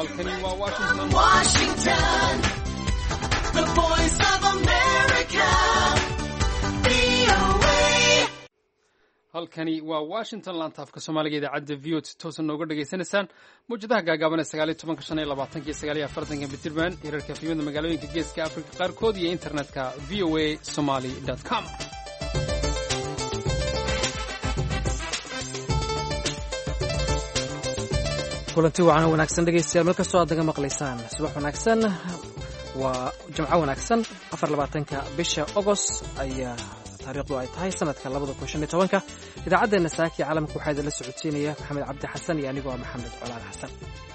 halkani waa Washington. The Voice of America. Halkani waa Washington, laanta afka Soomaaliga idaacadda VO toosan nooga dhageysanaysaan muujadaha gaagaaban ee 19:25 Mitirban hirarka filimada magaalooyinka Geeska Afrika qaarkood iyo internetka voasomali.com. kulanti wacan wanaagsan dhegeystayaal meel kastoo aad naga maqlaysaan subax wanaagsan waa jimco wanaagsan 24-ka bisha August ayaa taariikhdu ay tahay sanadka 2015 idaacadeena saaki caalamka waxaa idin la socodsiinaya maxamed cabdi xasan iyo anigoo maxamed colaal xasan.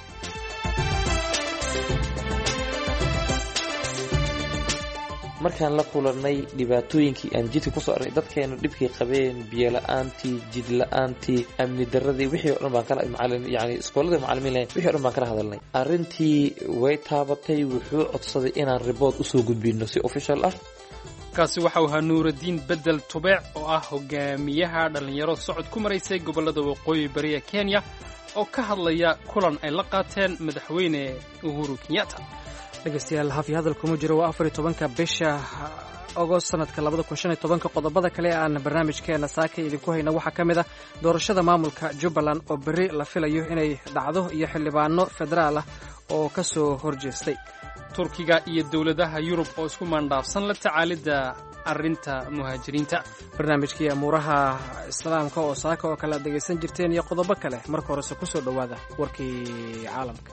markaan la kulannay dhibaatooyinkii aan jidka ku soo arnay dadkeenu dhibkii qabeen biyo la'aantii jid la'aantii amni darradii wixii oo dhan baan kala yani iskoolada macallimiin lahayn wixii oo dhan baan kala hadalnay arrintii way taabatay wuxuu codsaday inaan report usoo gudbino si official ah. kaasi waxa uu ahaa Nuurudiin Bedel Tubeec oo ah hogaamiyaha dhalinyaro socod ku maraysay gobolada waqooyi bari ee Kenya oo ka hadlaya kulan ay la qaateen madaxweyne Uhuru Kenyatta. dhegeystayaal hafi hadalku ma jiro waa 14-ka bisha August sanadka 2015 qodobada kale aan barnaamijkeena saaka idinku hayna waxaa ka mid ah doorashada maamulka Jubbaland oo bari la filayo inay dhacdo iyo xildhibaano federaal ah oo ka soo horjeestay. Turkiga iyo dawladaha Yurub oo isku maandhaafsan la tacaalida arrinta muhaajiriinta. barnaamijkii amuuraha islaamka oo saaka oo kala dhegeysan jirteen iyo qodobo kale marka hore ku soo dhawaada warkii caalamka.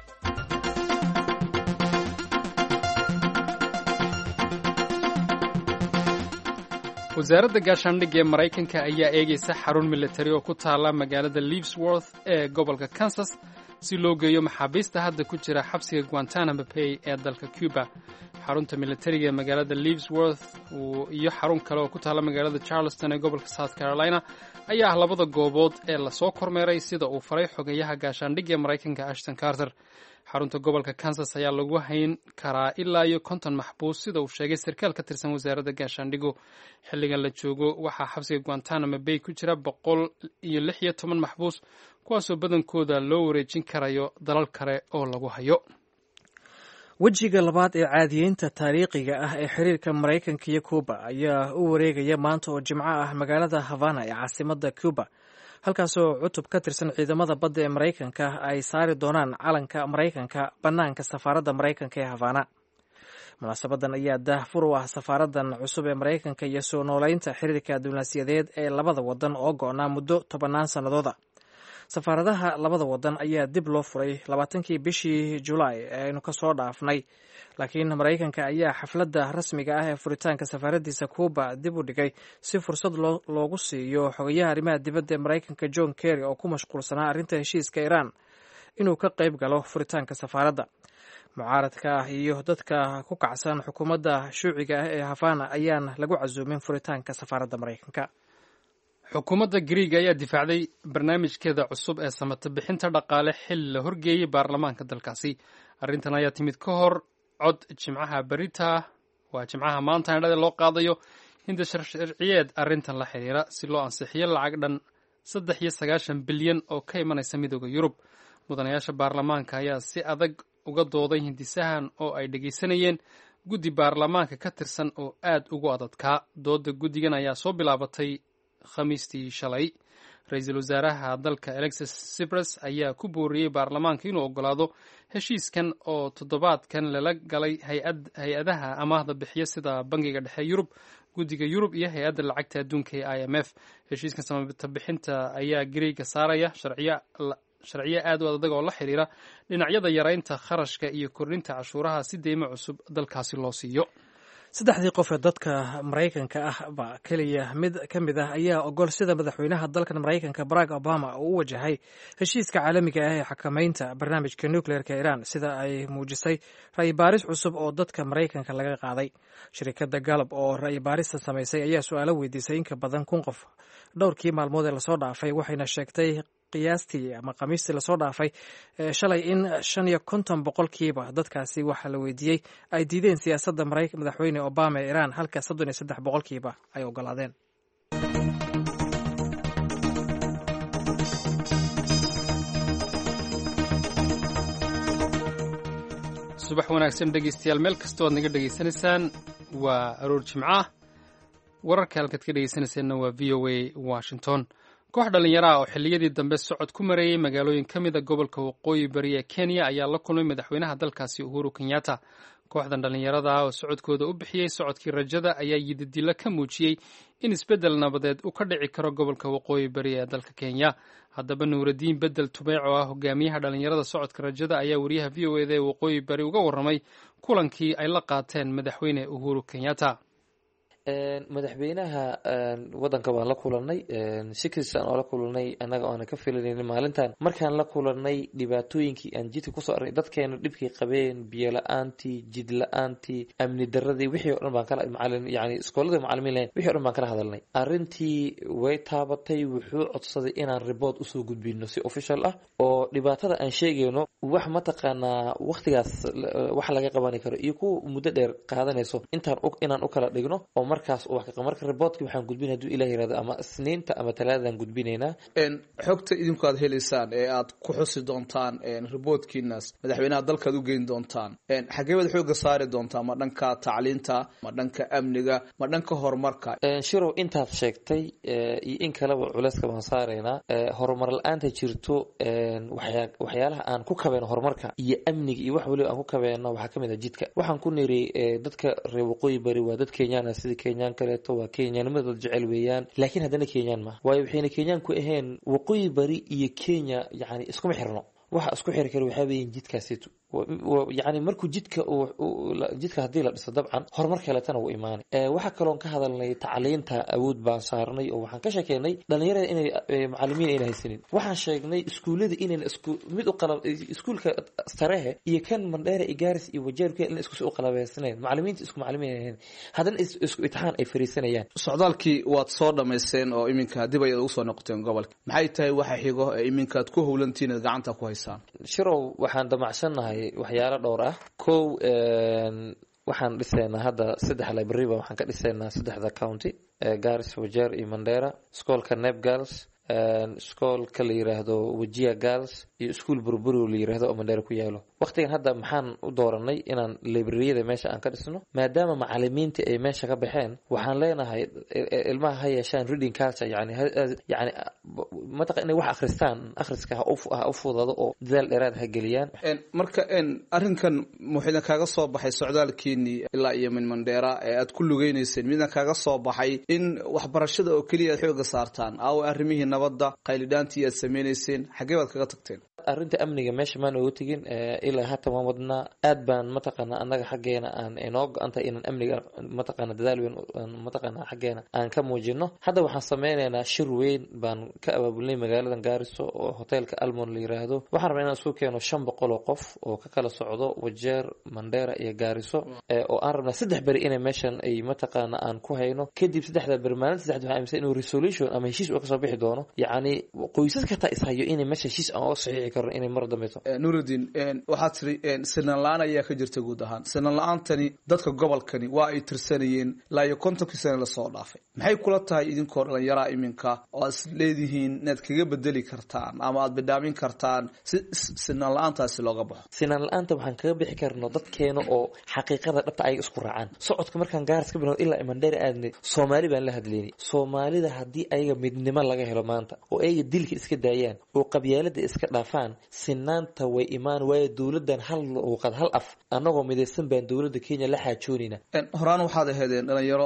wasaaradda gaashaandhigga ee Maraykanka ayaa eegaysa xarun militari oo ku taala magaalada Leavenworth ee gobolka Kansas si loo geeyo maxaabiista hadda ku jira xabsiga Guantanamo Bay ee dalka Cuba. xarunta militariga ee magaalada Leavenworth iyo xarun kale oo ku taala magaalada Charleston ee gobolka South Carolina ayaa labada goobood ee la soo kormeeray sida uu faray xogayaha gaashaandhigga ee Maraykanka Ashton Carter. xarunta gobolka Kansas ayaa lagu hayn karaa ilaa iyo 50 maxbuus sida uu sheegay sarkaal ka tirsan wasaaradda gaashaandhiggu. xilligan la joogo waxaa xabsiga Guantanamo Bay ku jira 116 maxbuus kuwaasoo badankooda loo wareejin karayo dalal kale oo lagu hayo. wejiga labaad ee caadiyeynta taariikhiga ah ee xiriirka Maraykanka iyo Cuba ayaa u wareegaya maanta oo Jimco ah magaalada Havana ee caasimadda Cuba, halkaasoo cutub ka tirsan ciidamada badda ee Maraykanka ay saari doonaan calanka Maraykanka bannaanka safaaradda Maraykanka ee Havana. munaasabadan ayaa daahfur u ah safaaraddan cusub ee Maraykanka iyo soo noolaynta xiriirka diblomaasiyadeed ee labada wadan oo go'naa muddo 10 sannadooda. safaaradaha labada wadan ayaa dib loo furay 20kii bishii Julaay ee aynu ka soo dhaafnay, laakiin Maraykanka ayaa xafladda rasmiga ah ee furitaanka safaaraddiisa Cuba dib u dhigay si fursad loogu siiyo xogayaha arrimaha dibadda ee Maraykanka John Kerry oo ku mashquulsanaa arrinta heshiiska Iran inuu ka qayb galo furitaanka safaaradda. mucaaradka iyo dadka ku kacsan xukuumadda shuuciga ah ee Havana ayaan lagu casuumin furitaanka safaaradda Maraykanka. xukuumadda Greek ayaa difaacday barnaamijkeeda cusub ee samata bixinta dhaqaale xilli la horgeeyay baarlamaanka dalkaasi. arrintan ayaa timid ka hor cod jimcaha maanta indhada loo qaadayo hinda sharciyeed arrintan la xiriira si loo ansixiyo lacag dhan 93 bilyan oo ka imanaysa midooda Yurub. mudanayaasha baarlamaanka ayaa si adag uga dooday hindisahan oo ay dhegeysanayeen guddi baarlamaanka ka tirsan oo aad ugu adadkaa. dooda guddigan ayaa soo bilaabatay khamiistii shalay. ra-iisul wasaaraha dalka Alexis Tsipras ayaa ku booriyey baarlamaanka inuu ogolaado heshiiskan oo toddobaadkan lala galay hay-adaha amaahda bixiya sida bangiga dhexe Yurub, guddiga Yurub iyo hay-adda lacagta adduunka ee IMF. heshiiskan samata bixinta ayaa Greega saaraya sharciyo aad u adag oo la xiriira dhinacyada yaraynta kharashka iyo kordhinta cashuuraha si deymo cusub dalkaasi loo siiyo. 3 qof ee dadka Maraykanka ah ba kaliya mid ka mid ah ayaa ogol sida madaxweynaha dalkan Maraykanka Barack Obama uu wajahay heshiiska caalamiga ah ee xakamaynta barnaamijka nuclearka Iran, sida ay muujisay ra'yi baaris cusub oo dadka Maraykanka laga qaaday. shirkadda Gallup oo ra'yi baarista samaysay ayaa su'aalo weydiisay in ka badan 1,000 qof dhowrkii maalmood ee lasoo dhaafay, waxayna sheegtay qiyaastii ama khamiistii lasoo dhaafay shalay in 55% dadkaasi waxa la weydiiyey ay diideen siyaasadda madaxweyne Obama ee Iran, halka 33% ay ogolaadeen. subax wanaagsan dhegaystayaal meel kastoo aad naga dhegaysanaysaan waa aroor jimcaah wararka halkaad ka dhegaysanaysaanna waa v o a washington koox dhallinyaro ah oo xilliyadii dambe socod ku mareeyey magaalooyin ka mida gobolka waqooyi bari ee kenya ayaa la kulmay madaxweynaha dalkaasi uhuru kenyatta kooxdan dhallinyarada ah oo socodkooda u bixiyey socodkii rajada ayaa yididilo ka muujiyey in isbeddel nabadeed uu ka dhici karo gobolka waqooyi bari ee dalka kenya haddaba nuuradiin bedel tubeec oo ah hogaamiyaha dhallinyarada socodka rajada ayaa wariyaha v o eda ee waqooyi bari uga warramay kulankii ay la qaateen madaxweyne uhuru kenyatta madaxweynaha wadanka baan la kulanay shikisaan oo la kulanay annaga oona ka filanaynin maalintan markaan la kulanay dhibaatooyinkii aan jidka kusoo arnay dadkeena dhibkii qabeen biyo la-aantii jid la-aantii amni daradii wixii o dhan baan kala yani iskoolada macalimiin lahayn wixii o dhan baan kala hadalnay arrintii way taabatay wuxuu codsaday inaan report usoo gudbino si official ah oo dhibaatada aan sheegayno wax mataqaanaa waqtigaas wax laga qabani karo iyo kuwa muddo dheer qaadanayso inaan u kala dhigno oo markaas marka reportkii waxaan gudbin hadduu ilaah yirahdo ama isniinta ama talaadadan gudbinaynaa xogta idinku aad helaysaan ee aad ku xusi doontaan reportkiinaas madaxweynaha dalkaad u geyn doontaan xagee baad xooga saari doontaan ma dhanka tacliinta ma dhanka amniga ma dhanka horumarka shirow intaad sheegtay iyo in kaleba culeyska baan saaraynaa horumar la-aanta jirto waxyaalaha aan ku kabeeno horumarka iyo amniga iyo wax waliba aan ku kabeeno waxaa kamid ah jidka waxaan ku niri dadka reer waqooyi bari waa dad kenyaan sida kenyaan kaleeto waa kenyaanimadooda jecel weeyaan laakiin haddana kenyaan maaha waayo waxayna kenyaan ku ahayn waqooyi bari iyo kenya yani iskuma xirno waxa isku xiri kara waxaa weeyaan jidkaasitu yani markuu jidka haddii la dhiso dabcan horumar kaleetana wuu imaanay waxaa kaloon ka hadalnay tacliinta awood baan saarnay oo waxaan ka sheekeynay dhalinyarada inay macalimiin ayna haysanin waxaan sheegnay iskuullada inayna mid u qalab iskuulka sarehe iyo kan mandheera iyo gaaris iyo wajeerka in isku u qalabeysanayn macalimiinta isku macalimiin ahayn haddana isku imtixaan ay fariisanayaan socdaalkii waad soo dhamaysteen oo iminka dib ayaad ugu soo noqoteen gobolka maxay tahay waxa xigo ee iminkaad ku howlantiin aad gacanta ku haysaan shirow waxaan damacsannahay waxyaalo dhowr ah kow waxaan dhisaynaa hadda 3 library waxaan ka dhisaynaa 3 county Garis Wajeer iyo Mandera iskoolka Nep Girls iskoolka la yiraahdo Wajia Girls iyo iskool burburu la yiraahdo oo Mandera ku yaalo waqtigan hadda maxaan u dooranay inaan library-yada meesha aan ka dhisno maadaama macalimiinta ay meesha ka baxeen waxaan leenahay ilmaha ha yeeshaan reading culture yani mataqaan inay wax akhristaan akhriska ha u fududaado oo dadaal dheeraad ha geliyaan marka arrinkan muxuu kaaga soo baxay socdaalkiini ilaa iyo Mandera ee aad ku lugeynayseen midna kaaga soo baxay in waxbarashada oo kaliya xooga saartaan aw arrimihii nabadda qaylidaantii aad sameeyseen xagee baad kaga tagteen arrinta amniga meesha maan ugu tagin ilaa hata waan wadnaa aad baan mataqaana annaga xaggeena aan inoo go-antay inaan amniga mataqaana dadaal weyn mataqaana xaggeena aan ka muujino hadda waxaan sameynaynaa shir weyn baan ka abaabulnay magaaladan Gaariso oo hotelka Almon la yiraahdo waxaan rabnaa inaan soo keeno 500 oo qof oo ka kala socdo Wajeer Mandera iyo Gaariso oo aan rabnaa 3 bari inay meeshan ay mataqaana aan ku hayno kadib 3 bari maalinta 3 waxaan aaminsan inuu resolution ama heshiis uu ka soo bixi doono yani qoysaska taa ishayo inay meesha heshiis aan oo saxiix inay mar dambeeto Nuruddin waxaad tiri sinan la'aan ayaa ka jirta guud ahaan sinan la'aantani dadka gobolkani waa ay tirsanayeen ilaa iyo 50 sano la soo dhaafay maxay kula tahay idinkoo dhalinyaro iminka oo aad leedihiin inaad kaga bedeli kartaan ama aad bidhaamin kartaan sinan la'aantaasi looga baxo sinan la'aanta waxaan kaga bixi karnaa dadkeena oo xaqiiqada dhabta ay isku raacaan socodka markaan Gaaris ka bilowno ilaa Mandera aadnay Soomaali baan la hadlaynay Soomaalida haddii ayaga midnimo laga helo maanta oo ayaga dilka iska daayaan oo qabyaalada iska dhaafaan sinaanta way imaan way dawladan hal waqad hal af anagoo midaysan baan dawladda Kenya la xaajoonina horaan waxaad ahaydeen dhalinyaro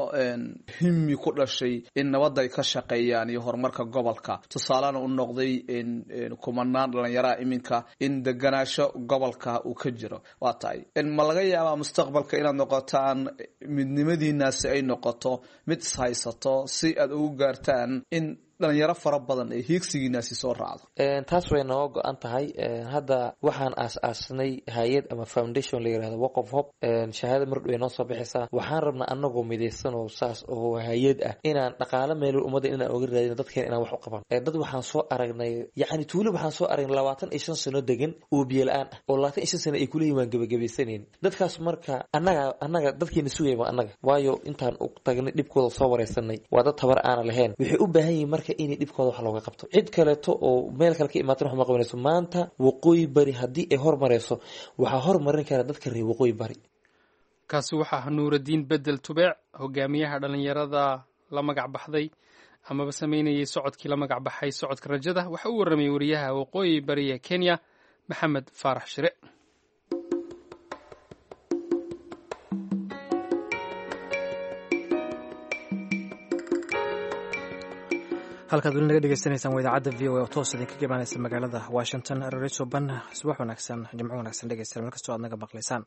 himmi ku dhashay in nabadda ay ka shaqeeyaan iyo horumarka gobolka tusaalana u noqday in kumanaan dhalinyaro iminka in deganaasho gobolka uu ka jiro waa tahay ma laga yaabaa mustaqbalka inaad noqotaan midnimadiinaasi ay noqoto mid haysato si aad ugu gaartaan in dhalinyaro fara badan ee hiigsigiinaasi soo raacdo taas way noo go-an tahay hadda waxaan aas-aasnay hay'ad ama foundation la yiraahdo Walk of Hope shahaado mar dhow noo soo bixisa waxaan rabnaa anagoo midaysan oo saas oo hay'ad ah inaan dhaqaale meel ummadda inaan uga raadino dadkeen inaan wax u qaban dad waxaan soo aragnay yani tuulo waxaan soo aragnay 25 sano degan oo biyo la'aan ah oo 25 sano ay kula yimaan gabagabaysaneen dadkaas marka annaga dadkeena sugayma annaga waayo intaan u tagnay dhibkooda soo wareysanay waa dad tabar aan lahayn waxay u baahan yihiin marka inay dhibkooda wax looga qabto. Cid kaleeto oo meel kale ka imaatay wax ma qabanayso. Maanta waqooyi bari haddii ay hormarayso waxaa hormarin kara dadka reer waqooyi bari. kaasi waxaa Nuurudiin Bedel Tubeec, hogaamiyaha dhalinyarada la magac baxday amaba sameynayay socodkii la magac baxay socodka rajada. Waxa uu warramay wariyaha waqooyi bari ee Kenya Maxamed Faarax Shire. halkaad weli naga dhegeysanaysaan waa idaacadda v o a oo toos idinka imaanaysa magaalada Washington. Roreysoban subax wanaagsan, jimco wanaagsan dhegeystayaal meel kastoo aad naga maqlaysaan.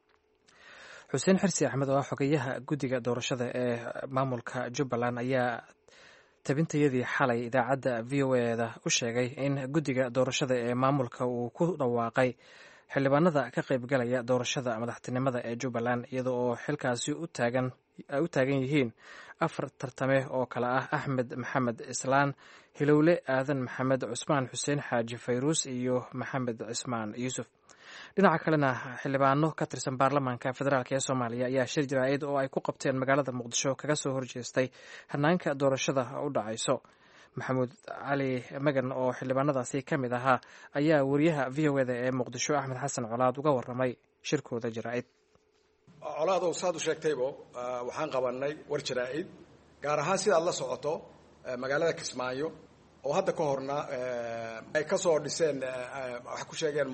xuseen xirsi axmed oo ah xogeyaha guddiga doorashada ee maamulka Jubbaland ayaa tabintayadii xalay idaacadda v o a-da u sheegay in guddiga doorashada ee maamulka uu ku dhawaaqay xildhibaanada ka qaybgalaya doorashada madaxtinimada ee Jubbaland iyada oo xilkaasi u taagan yihiin 4 tartame oo kala ah Axmed Maxamed Islaan, Hilowle Aadan Maxamed, Cusmaan Xuseen Xaaji Fayruus iyo Maxamed Cismaan Yuusuf. dhinaca kalena xildhibaano ka tirsan baarlamaanka federaalk ee Soomaaliya ayaa shir jaraa'id oo ay ku qabteen magaalada Muqdisho kaga soo horjeestay hanaanka doorashada u dhacayso. Maxamuud Cali Magan oo xildhibaanadaasi ka mid ahaa ayaa wariyaha v o a-da ee Muqdisho Axmed Xasan Colaad uga warramay shirkooda jaraa'id. colaadow saad u sheegtaybo waxaan qabanay war jaraa'id gaar ahaan sidaad la socoto magaalada Kismaayo oo hadda ka horna ay ka soo dhiseen wax ku sheegeen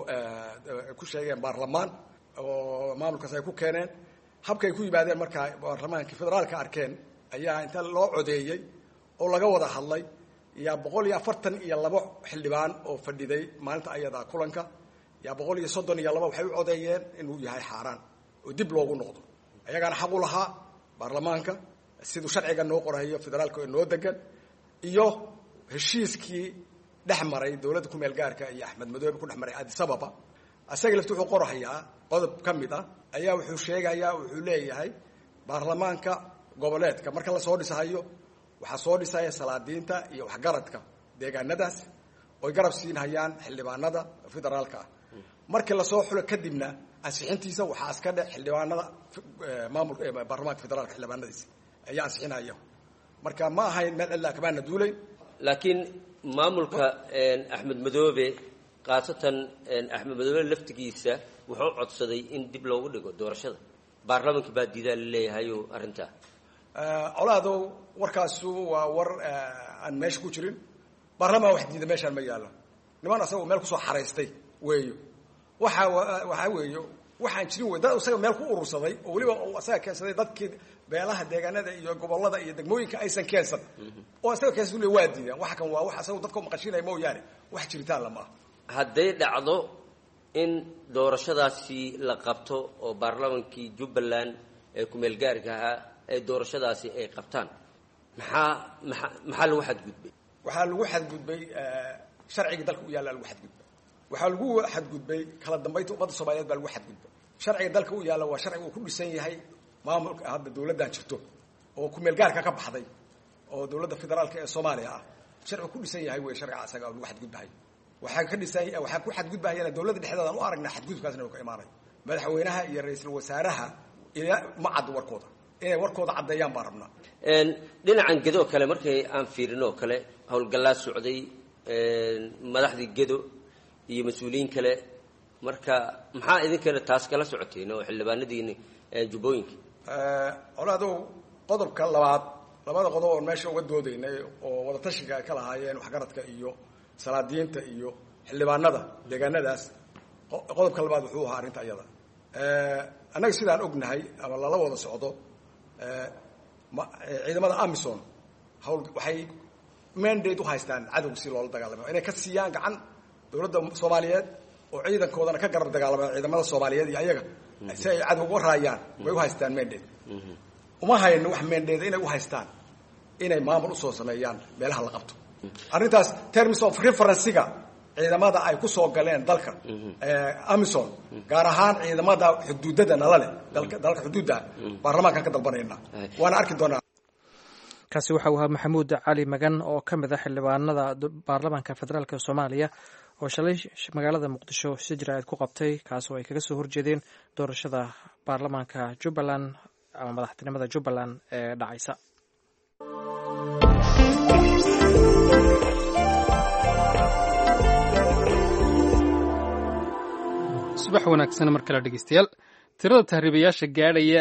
ku sheegeen baarlamaan oo maamulkaas ay ku keeneen habkay ku yimaadeen marka baarlamaanka federaalka arkeen ayaa inta loo codeeyay oo laga wada hadlay yaa 142 xildhibaan oo fadhiday maalinta ayada kulanka yaa 132 waxay u codeeyeen inuu yahay xaaraan oo dib loogu noqdo ayagana xaq u lahaa baarlamaanka sidoo sharciga noo qorayo federaalka oo noo degan iyo heshiiskii dhexmaray dawladda ku meel gaarka iyo Axmed Madoobe ku dhexmaray Addis Ababa asaga laftu wuxuu qorayaa qodob kamid ah ayaa wuxuu sheegayaa wuxuu leeyahay baarlamaanka goboleedka marka la soo dhisayo waxa soo dhisaya salaadiinta iyo waxgaradka deegaanadaas oo garab siinayaan xildhibaanada federaalka markii la soo xulo kadibna ansixintiisa waxa aska dhex xildhibaanada maamulka baarlamaanka federaalka xildhibaanadiisa ayaa ansixinaya marka ma ahayn meel ilaa kabaana duulay laakiin maamulka Axmed Madoobe qaasatan Axmed Madoobe laftigiisa wuxuu codsaday in dib loogu dhigo doorashada baarlamaanka baa diiday leeyahay arinta colaado warkaasu waa war aan meesha ku jirin baarlamaan wax diiday meeshaan ma yaalo niman asagoo meel ku soo xareystay weeyo waxa weeyo waxaan jirin way dad asaga meel ku urursaday oo waliba asaga keensaday dadkii beelaha deegaanada iyo gobolada iyo degmooyinka aysan keensan oo asaga keensaday waa diidan waxa kan waa wax asaga dadka maqashinay mooyaane wax jiritaan lama hadday dhacdo in doorashadaasi la qabto oo baarlamaankii Jubbaland ee ku meel gaarka ahaa ay doorashadaasi ay qabtaan maxaa lagu xadgudbay waxaa lagu xadgudbay sharciga dalka u yaala lagu xadgudbay waxaa lagu xadgudbay kala dambeynta ummadda Soomaaliyeed baa lagu xadgudbay sharciga dalka u yaala waa sharci uu ku dhisan yahay maamulka hadda dawladda jirto oo ku meel gaarka ka baxday oo dawladda federaalka ee Soomaaliya ah sharci ku dhisan yahay way sharci asaga lagu xadgudbay waxaa ka dhisan waxa ku xadgudbaya dawladda dhexdeeda aan u aragnaa xadgudubkaasna ka imaanay madaxweynaha iyo ra'iisul wasaaraha ila ma cad warkooda inay warkooda cadeeyaan baan rabnaa dhinacan gedo kale markay aan fiirino kale howlgallaa socday madaxdii gedo iyo mas'uuliyiin kale marka maxaa idinkana taas kala socoteen oo xildhibaanadiina jubbooyinka colaado qodobka labada qodob oo meesha uga doodaynay oo wada tashiga ka lahaayeen waxgaradka iyo salaadiinta iyo xildhibaanada deegaanadaas qodobka labaad wuxuu ahaa arinta ayada anaga sidaan ognahay ama lala wada socdo ciidamada Amisom waxay mandate u haystaan cadowga si loola dagaalamo inay ka siiyaan gacan dawladda Soomaaliyeed oo ciidankoodana ka garab dagaalamo ciidamada Soomaaliyeed iyo ayaga si ay cadowga u raayaan way u haystaan mandate uma hayno wax mandate inay u haystaan inay maamul u soo sameeyaan meelaha la qabto arrintaas terms of reference-ga ciidamada ay ku soo galeen dalka Amisom gaar ahaan ciidamada xuduudada nalale dalka xuduudda baarlamaanka ka dalbanayna waana arki doonaa kaasi waxa uu ahaa Maxamuud Cali Magan oo ka mid ah xildhibaanada baarlamaanka federaalka Soomaaliya oo shalay magaalada Muqdisho si jaraa'id ku qabtay kaas oo ay kaga soo horjeedeen doorashada baarlamaanka Jubbaland ama madaxtinimada Jubbaland ee dhacaysa. subax wanaagsan mar kale dhegeystayaal. Tirada tahriibayaasha gaadhaya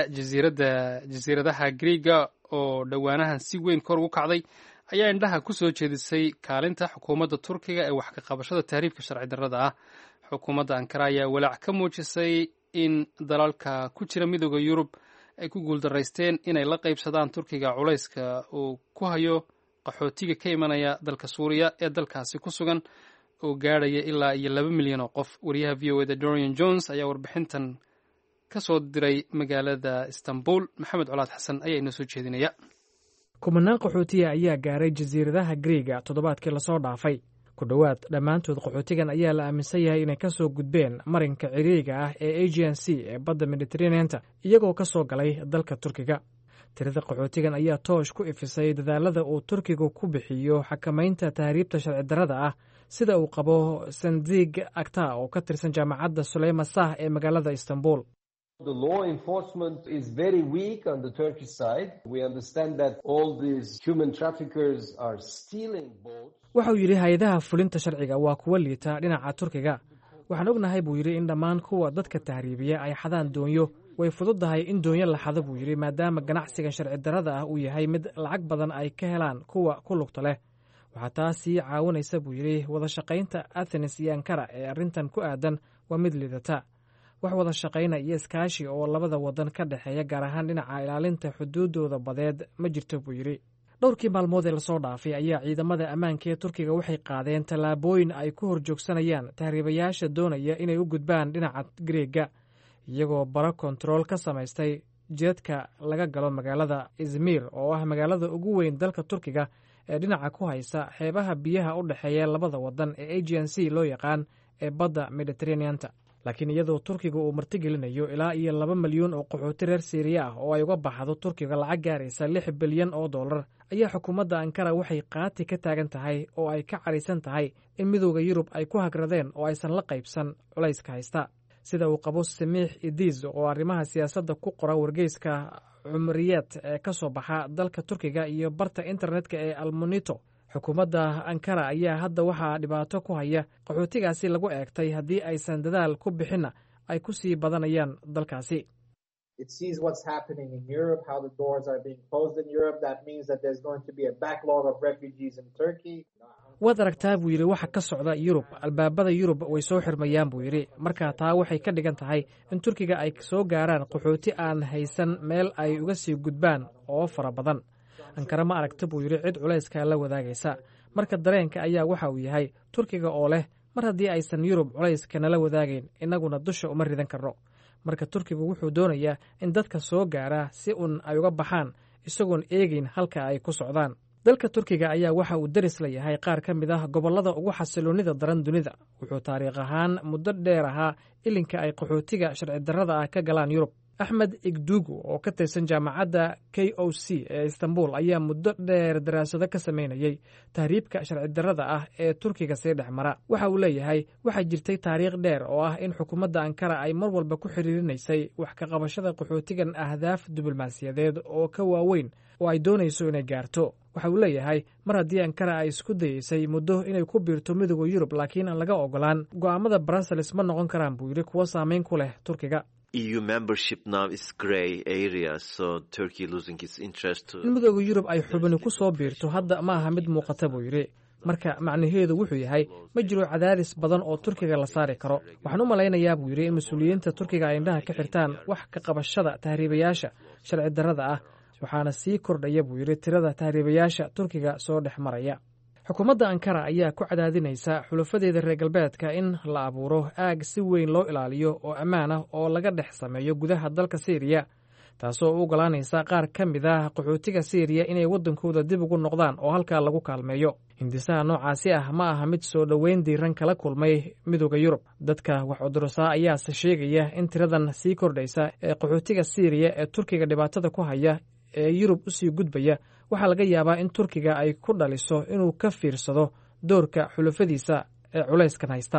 jasiiradaha Greega oo dhowaanahan si weyn kor ugu kacday ayaa indhaha ku soo jeedisay kaalinta xukuumadda Turkiga ee wax ka qabashada tahriibka sharci darrada ah. Xukuumadda Ankara ayaa walaac ka muujisay in dalalka ku jira midowda Yurub ay ku guuldaraysteen inay la qaybsadaan Turkiga culayska uu ku hayo qaxootiga ka imanaya dalka Suuriya ee dalkaasi ku sugan oo gaadhaya ilaa iyo 2 milyan oo qof. Wariyaha VOA Dorian Jones ayaa warbixintan ka soo diray magaalada Istanbul. Maxamed Colaad Xasan ayaa inoo soo jeedinaya. kumanaan qaxootiya ayaa gaaray jasiiradaha Greega toddobaadkii lasoo dhaafay. Ku dhowaad dhammaantood qaxootigan ayaa la aaminsan yahay inay ka soo gudbeen marinka ciriiriga ah ee Aegean Sea ee badda Mediterranean-ta iyagoo ka soo galay dalka Turkiga. Tirada qaxootigan ayaa toosh ku ifisay dadaalada uu Turkigu ku bixiyo xakamaynta tahriibta sharci darrada ah sida uu qabo Sandig Akta oo ka tirsan jaamacadda Süleyman Sah ee magaalada Istanbul. The law enforcement is very weak on the Turkish side. We understand that all these human traffickers are stealing boats. Waxa uu yidhi hay-adaha fulinta sharciga waa kuwa liita dhinaca Turkiga. Waxaan ognahay buu yidhi in dhammaan kuwa dadka tahriibiya ay xadaan doonyo. Way fududahay in doonyo la xado buu yidhi maadaama ganacsiga sharci darrada ah uu yahay mid lacag badan ay ka helaan kuwa ku lugta leh. Waxaa taasi caawinaysa buu yidhi wada shaqaynta Athens iyo Ankara ee arrintan ku aadan waa mid liidata. Wax wada shaqayna iyo iskaashi oo labada wadan ka dhexeeya gaar ahaan dhinaca ilaalinta xuduudooda badeed ma jirto buu yidhi. Dhowrkii maalmood ee lasoo dhaafay ayaa ciidamada ammaanka ee Turkiga waxay qaadeen tallaabooyin ay ku horjoogsanayaan tahriibayaasha doonaya inay u gudbaan dhinaca Greega iyagoo baro kontarool ka samaystay jidadka laga galo magaalada Izmir oo ah magaalada ugu weyn dalka Turkiga ee dhinaca ku haysa xeebaha biyaha u dhexeeya labada wadan ee Aegean Sea loo yaqaan ee badda Mediterranean-ta. Laakiin iyadoo Turkiga uu martigelinayo ilaa iyo 2 milyan oo qaxooti reer Syria ah oo ay uga baxdo Turkiga lacag gaaraysa $6 bilyan ayaa xukuumadda Ankara waxay qaati ka taagan tahay oo ay ka cariisan tahay in midowda Yurub ay ku hagradeen oo aysan la qaybsan culayska haysta. Sida uu qabo Samiix Idiz oo arrimaha siyaasadda ku qora wargeyska Cumriyeed ee ka soo baxa dalka Turkiga iyo barta internetka ee Almonito. Xukuumadda Ankara ayaa hadda waxaa dhibaato ku haya qaxootigaasi lagu eegtay haddii aysan dadaal ku bixinna ay ku sii badanayaan dalkaasi. It sees what's happening in Europe, how the doors are being closed in Europe. That means that there's going to be a backlog of refugees in Turkey. Waad aragtaa buu yidhi waxa ka socda Yurub. Albaabada Yurub way soo xirmayaan buu yidhi. Marka taa waxay ka dhigan tahay in Turkiga ay soo gaaraan qaxooti aan haysan meel ay uga sii gudbaan oo fara badan. Ankara ma aragta buu yidhi cid culayska la wadaagaysa. Marka dareenka ayaa waxa uu yahay Turkiga oo leh mar haddii aysan Yurub culayska nala wadaagayn inaguna dusha uma ridan karno. Marka Turkigu wuxuu doonayaa in dadka soo gaara si ay uga baxaan isagoon eegin halka ay ku socdaan. Dalka Turkiga ayaa waxa uu daris la yahay qaar ka mid ah gobollada ugu xasiloonida daran dunida. Wuxuu taariikh ahaan muddo dheer ahaa ilinka ay qaxootiga sharci darrada ah ka galaan Yurub. Axmed Igdugu oo ka tirsan jaamacadda KOC ee Istanbul ayaa muddo dheer daraasado ka sameynayay tahriibka sharci darrada ah ee Turkiga sii dhex mara. Waxa uu leeyahay waxaa jirtay taariikh dheer oo ah in xukuumadda Ankara ay mar walba ku xiriirinaysay wax ka qabashada qaxootigan ahdaaf diblomaasiyadeed oo ka waaweyn oo ay doonayso inay gaarto. Waxa uu leeyahay mar haddii Ankara ay isku dayeysay muddo inay ku biirto midowda Yurub laakiin aan laga ogolaan go'aamada Brussels ma noqon karaan buu yidhi kuwo saameyn ku leh Turkiga. EU membership now is grey area, so Turkey losing its interest to... In midowda Yurub ay xubin ku soo biirto hadda ma aha mid muuqata buu yidhi. Marka macnaheedu wuxuu yahay ma jiro cadaadis badan oo Turkiga la saari karo. Waxaan u malaynayaa buu yidhi in mas'uuliyiinta Turkiga ay indhaha ka xirtaan wax ka qabashada tahriibayaasha sharci darrada ah. Waxaana sii kordhaya buu yidhi tirada tahriibayaasha Turkiga soo dhex maraya. Xukuumadda Ankara ayaa ku cadaadinaysa xulafadeeda reer galbeedka in la abuuro aag si weyn loo ilaaliyo oo ammaan ah oo laga dhex sameeyo gudaha dalka Syria, taasoo u ogolaanaysa qaar ka mid ah qaxootiga Syria inay waddankooda dib ugu noqdaan oo halkaa lagu kaalmeeyo. Hindisaha noocaasi ah ma aha mid soo dhoweyn diiran kala kulmay midowda Yurub. Dadka wax cudursaa ayaase sheegaya in tiradan sii kordhaysa ee qaxootiga Syria ee Turkiga dhibaatada ku haya ee Yurub u sii gudbaya waxaa laga yaabaa in Turkiga ay ku dhaliso inuu ka fiirsado doorka xulafadiisa ee culayskan haysta.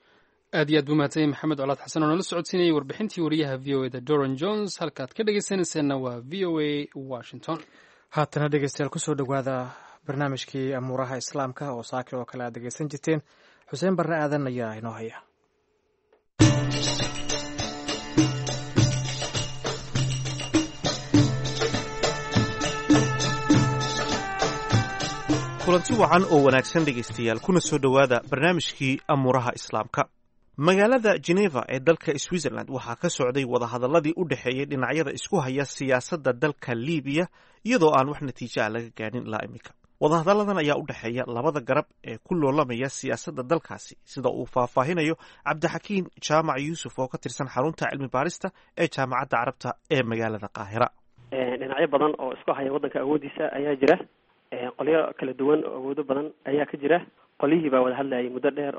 aad iyo aad buu mahadsan Maxamed Colaad Xasan oo nala socodsiinayay warbixintii wariyaha VOA Dorian Jones. halkaad ka dhegeysanayseena waa VOA Washington. haatana dhegeystayaal kusoo dhowaada barnaamijkii amuuraha islaamka oo saaki oo kale aad dhegeysan jirteen. Xuseen Barre Aadan ayaa inoo haya. kulanti wacan oo wanaagsan dhegaystayaal kuna soo dhowaada barnaamijkii amuuraha islaamka. magaalada Geneva ee dalka Switzerland waxaa ka socday wadahadaladii u dhexeeyay dhinacyada isku haya siyaasadda dalka Liibiya iyadoo aan wax natiijo ah laga gaarin ilaa imika. wadahadalladan ayaa u dhexeeya labada garab ee ku loolamaya siyaasadda dalkaasi sida uu faahfaahinayo Cabdixakiin Jaamac Yuusuf oo ka tirsan xarunta cilmi baarista ee jaamacadda Carabta ee magaalada Qaahira. dhinacyo badan oo isku haya waddanka awoodiisa ayaa jira, qolyo kala duwan oo awoodo badan ayaa ka jira. qolyihii baa wada hadlayay muddo dheer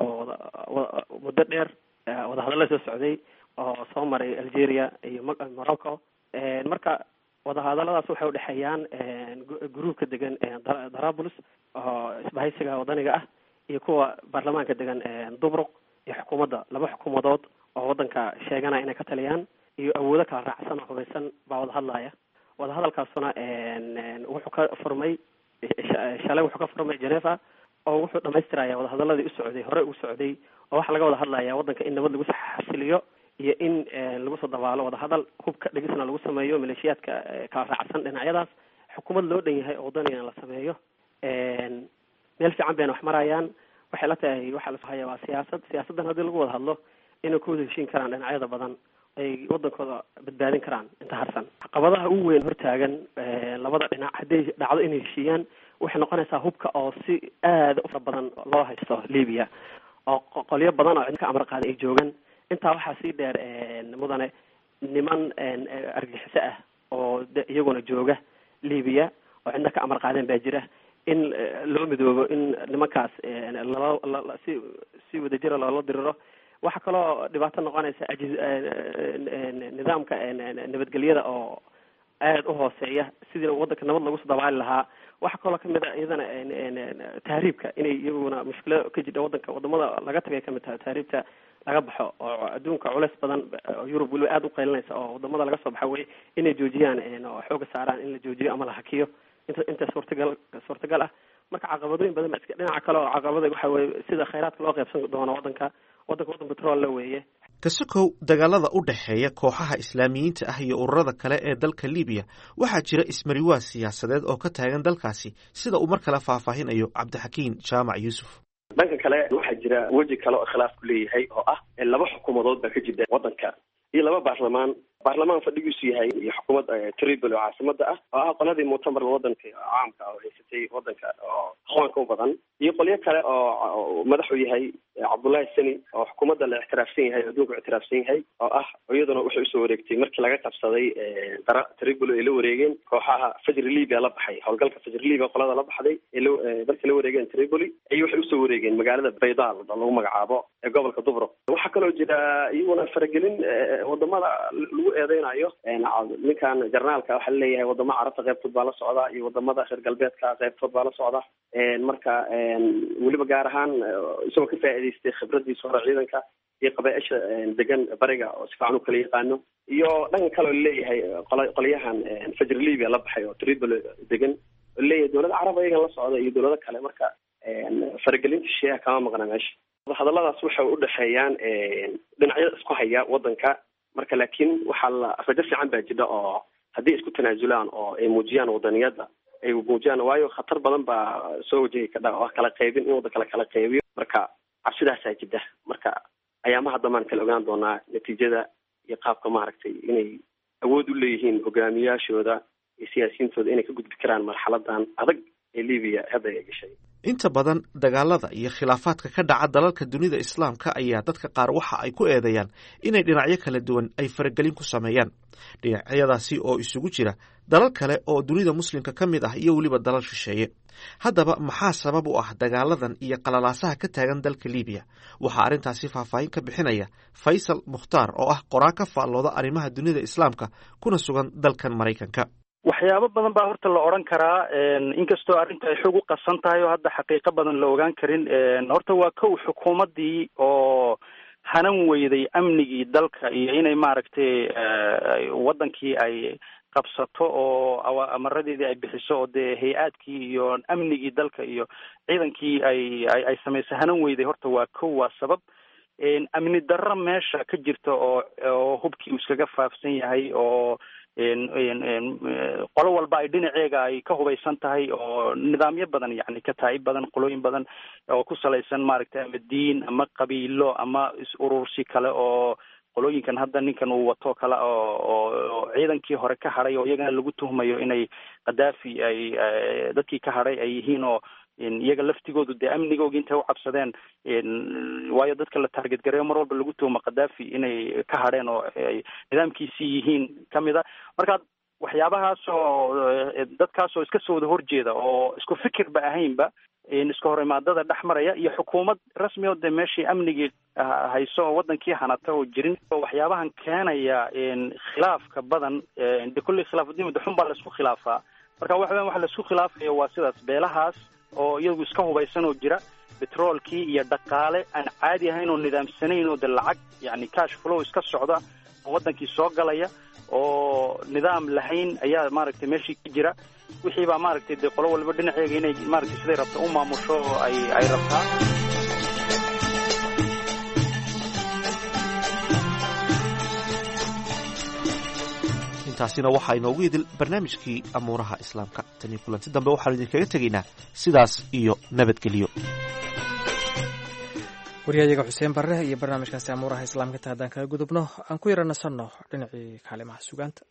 wadahadalla soo socday oo soo maray Algeria iyo Morocco. marka wadahadalladaas waxay u dhexeeyaan gruubka degan Darabulus oo isbahaysiga wadaniga ah iyo kuwa baarlamaanka degan Dubruq iyo xukuumadda, laba xukuumadood oo waddanka sheeganaya inay ka taliyaan iyo awoodo kala raacsan oo hubaysan baa wada hadlaya. wadahadalkaasuna wuxuu ka furmay Geneva oo wuxuu dhamaystiraya wadahadaladii hore u socday oo waxaa laga wada hadlaya waddanka in nabad lagu xasiliyo iyo in lagu soo dabaalo wadahadal hubka dhigisna lagu sameeyo maleeshiyaadka kala raacsan dhinacyadaas, xukuumad loo dhan yahay oo wadanigan la sameeyo. meel fiican bayna wax marayaan. waxay la tahay waxaa la haya waa siyaasaddan haddii lagu wada hadlo inay ku wada heshiin karaan dhinacyada badan ay waddankooda badbaadin karaan inta harsan. caqabadaha ugu weyn hortaagan labada dhinac hadday dhacdo inay heshiiyaan waxay noqonaysaa hubka oo si aada u fara badan loo haysto Liibiya oo qolyo badan oo cidka amar qaaday ay joogaan. intaa waxaa sii dheer mudane niman argagixiso ah oo iyaguna jooga Liibiya oo cidna ka amar qaadeen baa jira. in loo midoobo in nimankaas si wadajira loola diriro. waxaa kaloo dhibaato noqonaysa nidaamka nabadgelyada oo aada u hooseeya sidii waddanka nabad lagu soo dabaali lahaa. waxaa kaloo kamid a iyadana tahriibka inay iyaguna mushkilad ka jidha waddanka wadamada laga tagay kamid tahay tahriibta laga baxo oo adduunka culeys badan oo Yurub weliba aada u qaylinaysa oo wadamada laga soo baxa wey inay joojiyaan oo xooga saaraan in la joojiyo ama la hakiyo inta suurtagal ah. marka caqabadooyin badan baa dhinaca kale oo caqabada waxa weye sida khayraadka loo qaybsan doono waddan petrol la weeye. kasokow dagaalada u dhexeeya kooxaha islaamiyiinta ah iyo ururada kale ee dalka Liibiya waxaa jira ismariwaa siyaasadeed oo ka taagan dalkaasi sida uu mar kale faahfaahinayo Cabdixakiin Jaamac Yuusuf. dhanka kale waxaa jira weji kale oo khilaafku leeyahay oo ah laba xukuumadood baa ka jira waddanka iyo laba baarlamaan fadhigiisu yahay iyo xukuumad Tripoli oo caasimada ah oo ah qoladii mu'tamar waddanka caamka oo haysatay waddanka oo aqoonka u badan iyo qolyo kale oo madaxu yahay Cabdullaahi Sani oo xukuumadda la ixtiraafsan yahay adduunka ixtiraafsan yahay oo ah iyaduna wuxuu soo wareegtay markii laga qabsaday Tripoli ay la wareegeen kooxaha Fajr Liibiya la baxay howlgalka Fajr Liibiya qolada la baxday markii la wareegeen Tripoli ay waxay usoo wareegeen magaalada Baydaal oo lagu magacaabo ee gobolka Dubruq. waxaa kaloo jira iyaguna faragelin wadamada lagu eedeynayo ninkan jarnaalka waxaa laleeyahay wadamo carabta qaybtood baa la socda iyo wadamada reer galbeedka qaybtood baa la socda. marka weliba gaar ahaan isagoo ka faa'iidaystay khibradiisa hore ciidanka iyo qabaaisha degan bariga oo si fiican u kala yaqaano iyo dhanka kale oo laleeyahay qolyahan Fajr Liibiya la baxay oo Tripoli degan oo laleeyahay dowlada carab ayagan la socda iyo dowlado kale. marka faragelinta shiica kama maqna meesha. hadalladaas waxay u dhexeeyaan dhinacyada isku haya waddanka. marka laakiin waxaa la rajo fiican baa jira oo haddii isku tanaasulaan oo ay muujiyaan wadaniyadda ay muujiyaan, waayo khatar badan baa soo wajahi kadha oo kala qaybin in waddanka la kala qaybiyo. marka cabsidaasaa jidda. marka ayaamaha damaan kala ogaan doonaa natiijada iyo qaabka maaragtay inay awood u leeyihiin hogaamiyaashooda iyo siyaasiyiintooda inay ka gudbi karaan marxaladan adag ee Liibiya hadda ay gashay. inta badan dagaalada iyo khilaafaadka ka dhaca dalalka dunida islaamka ayaa dadka qaar waxa ay ku eedeeyaan inay dhinacyo kala duwan ay faragelin ku sameeyaan, dhinacyadaasi oo isugu jira dalal kale oo dunida muslimka ka mid ah iyo weliba dalal shisheeye. haddaba maxaa sabab u ah dagaaladan iyo qalalaasaha ka taagan dalka Liibiya? waxaa arrintaasi faahfaahin ka bixinaya Faysal Mukhtaar oo ah qoraa ka faallooda arrimaha dunida islaamka kuna sugan dalkan Maraykanka. waxyaabo badan baa horta la odhan karaa, inkastoo arrinta ay xoog u qasan tahay oo hadda xaqiiqo badan la ogaan karin. horta waa kow xukuumaddii oo hanan weyday amnigii dalka iyo inay maaragtay waddankii ay qabsato oo amaradeedii ay bixiso oo dee hay-aadkii iyo amnigii dalka iyo ciidankii ay samaysay hanan weyday. horta waa kow, waa sabab. amni darro meesha ka jirta oo hubkii uu iskaga faafsan yahay oo qolo walba ay dhinaceega ay ka hubaysan tahay oo nidaamyo badan yani kataa'ib badan qolooyin badan oo ku salaysan maaragtay ama diin ama qabiilo ama is-urursi kale oo qolooyinkan hadda ninkan uu wato kale oo ciidankii hore ka hadhay oo iyagana lagu tuhmayo inay Qadaafi ay dadkii ka hadhay ay yihiin oo iyaga laftigoodu dee amnigooga intay u cabsadeen waayo dadka la target gareeyo mar walba lagu tuhmo Qadaafi inay ka hadheen oo ay nidaamkiisii yihiin kamida marka waxyaabahaas oo dadkaas oo iska soo wada horjeeda oo isku fikirba ahaynba iska hor imaadada dhex maraya iyo xukuumad rasmi oo de meeshii amnigii hayso oo wadankii hanata oo jirin waxyaabahan keenaya khilaafka badan de kulli khilaaf diimada xun baa la isku khilaafaa marka waxa la isku khilaafayo waa sidaas beelahaas oo iyagu iska hubaysan oo jira petroolkii iyo dhaqaale aan caadi ahayn oo nidaamsanayn oo de lacag yani cash flow iska socda oo wadankii soo galaya oo nidaam lahayn ayaa maaragtay meeshii ka jira wixii baa maaragtay de qolo walba dhinaceega inay maaragtay siday rabto u maamusho ay rabtaa intaasina waxaa inoogu idil barnaamijkii amuuraha islaamka tan iyo kulanti dambe waxaanu idinkaga tegaynaa sidaas iyo nabadgelyo waryayaga xuseen barre iyo barnaamijkaasi amuuraha islaamka inta haddaan kaga gudubno aan ku yara nasanno dhinacii kaalimaha sugaanta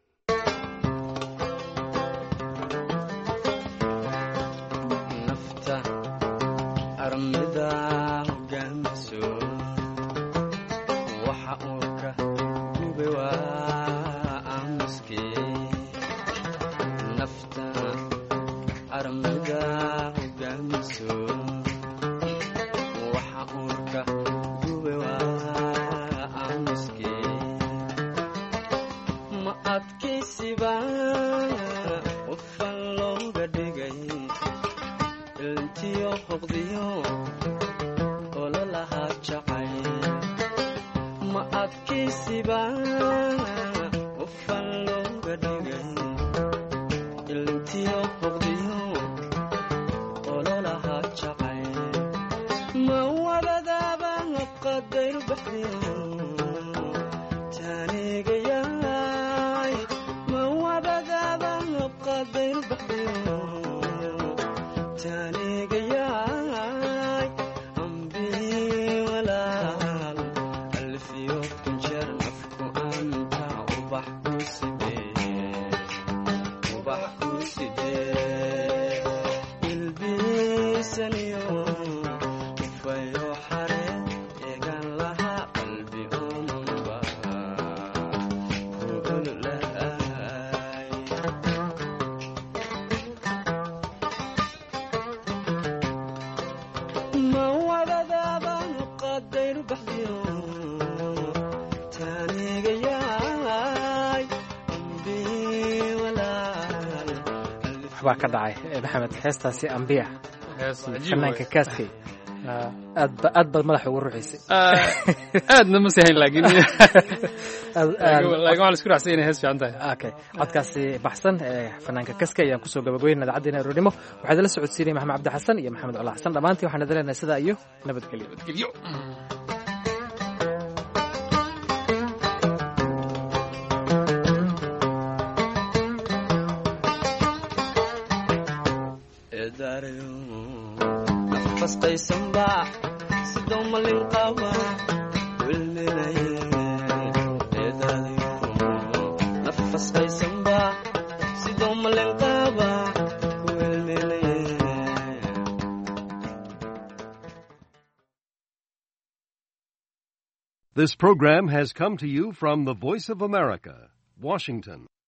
nafta armida hogaamiso waxa uu ka gube waa aamuske nafta armida hogaamiso adkaysiba qofan looga dhigay ilntiyo hoqdiyo ololaha jacay ma adkaysiba qofan looga dhigay ilntiyo hoqdiyo ololaha jacay ma wadadaaba qadayr baxdiyo taanigaya waxbaa ka dhacay maxamed heestaasi ambiya fanaanka kaaskay aad baad madaxa ugu ruxaysay aadna ma sahayn laakiin waxaan isku raacsan inay hees fiican tahay okay codkaasi baxsan fanaanka kaskay ayaan kusoo gabagabeynaa idaacaddeena aroornimo waxaa idinla socodsiinaya maxamed cabdi xasan iyo maxamed cola xasan dhammaantiin waxaan idin leenahay sidaa iyo nabadgelyo nafasqaysanba sidoo malin qaba wilminaye eedaadayo nafasqaysanba sidoo malin qaba wilminaye. This program has come to you from the Voice of America, Washington.